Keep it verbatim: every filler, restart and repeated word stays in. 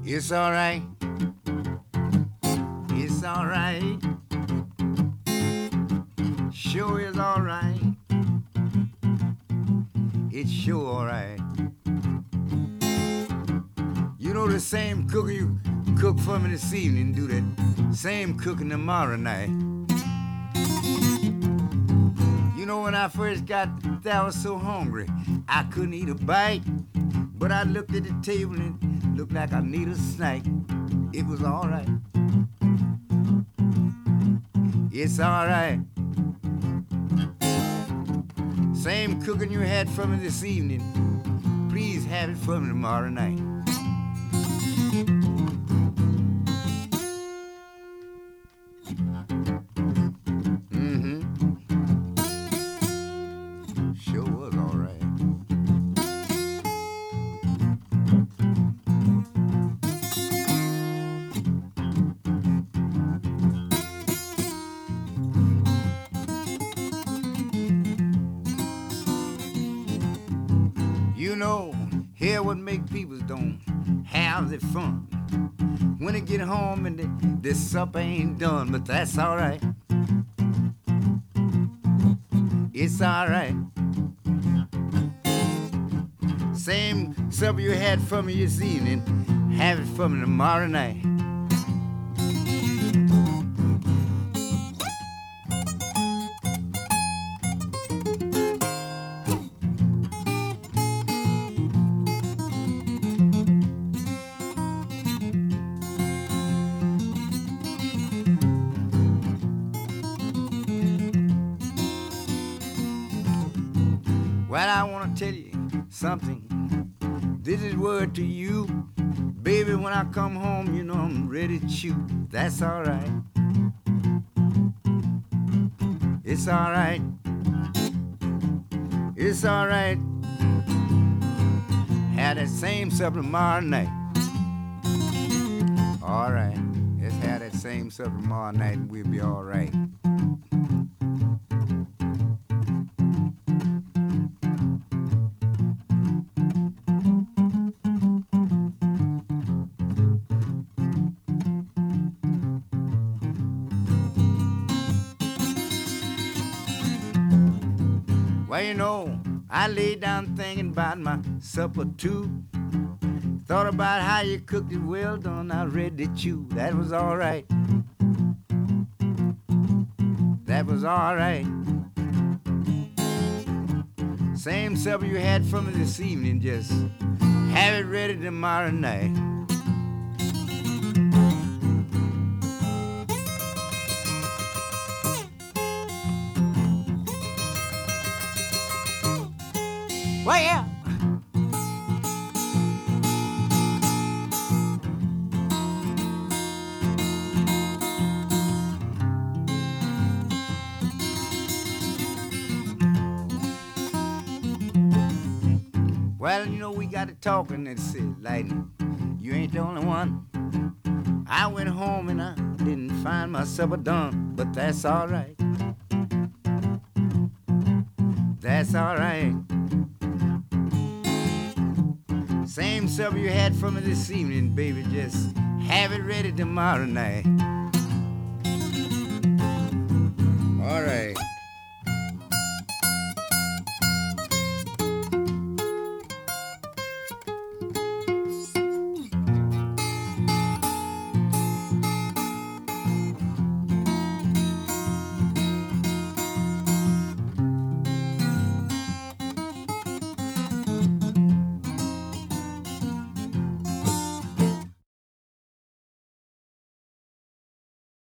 It's all right. It's all right. Sure is all right. It's sure all right. You know the same cooker you cook for me this evening, do that same cooking tomorrow night. You know when I first got there, I was so hungry I couldn't eat a bite. But I looked at the table and it looked like I needed a snack. It was all right. It's all right. Same cooking you had for me this evening, please have it for me tomorrow night. Mm-hmm. Sure was all right. You know, here what make people don't have their fun. When they get home and they, this supper ain't done, but that's all right. It's all right. Same supper you had for me this evening, have it for me tomorrow night. Well, I want to tell you something. This is word to you. Baby, when I come home, you know I'm ready to chew. That's all right. It's all right. It's all right. Have that same supper tomorrow night. All right. Let's have that same supper tomorrow night and we'll be all right. Well, you know, I laid down thinking about my supper too. Thought about how you cooked it well done, I ready to chew. That was all right. That was all right. Same supper you had for me this evening, just have it ready tomorrow night. Well, yeah. Well, you know, we got to talking and said, Lightning, you ain't the only one. I went home and I didn't find my supper done, but that's all right. That's all right. Same supper you had for me this evening, baby, just have it ready tomorrow night. All right.